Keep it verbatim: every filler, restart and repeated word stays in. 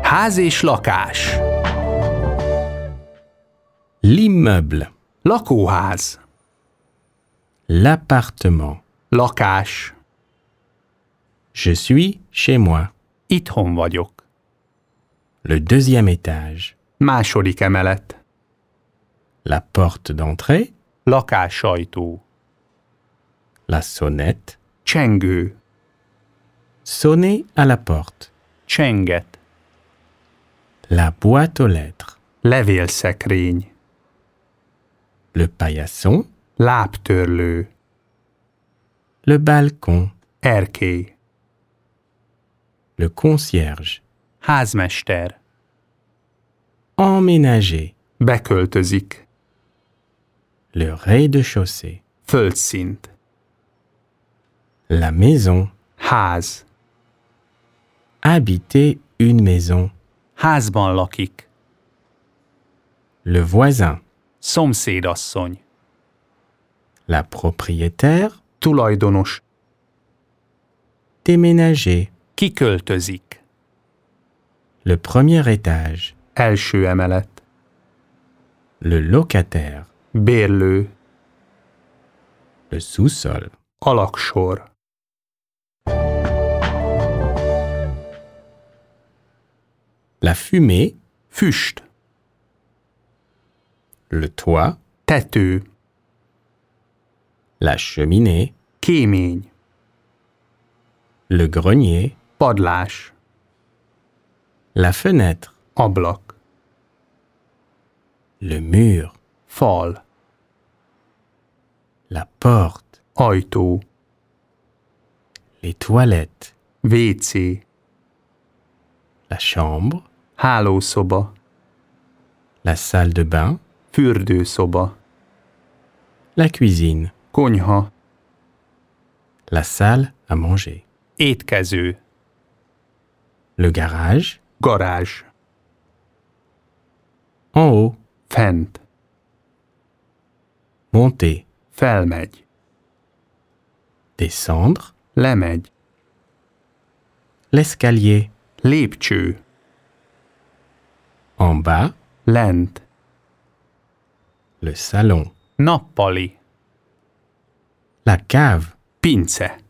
Ház és lakás. L'immeuble, Lakóház. l'appartement. Lakás. Je suis chez moi. Itthon vagyok. Le deuxième étage. Második emelet. La porte d'entrée. Lakássajtó. La sonnette. Csengő. Sonner à la porte. Csenget. La boîte aux lettres. Levélszekrény. Le paillasson. Lábtörlő. Le balcon. Erkély. Le concierge. Házmester. Emménager. Beköltözik. Le rez-de-chaussée. Földszint. La maison. Ház. Habiter une maison. Házban lakik. Le voisin. Szomszédasszony. La propriétaire. Tulajdonos. Déménager. Kiköltözik. Le premier étage. Első emelet. Le locataire. Bérlő. Le sous-sol. Alaksor. La fumée. Füst. Le toit. Tető. La cheminée. Kémény. Le grenier. Padlás. La fenêtre. Ablak. Le mur. Fal. La porte. Ajtó. Les toilettes. Vécé. La chambre. Hálószoba. La salle de bain. Fürdőszoba. La cuisine. Konyha. La salle à manger. Étkező. Le garage. Garázs. En haut. Fent. Monter. Felmegy. Descendre. Lemegy. L'escalier. Lépcső. En bas. Lent. Le salon. Nappali. La cave. Pince.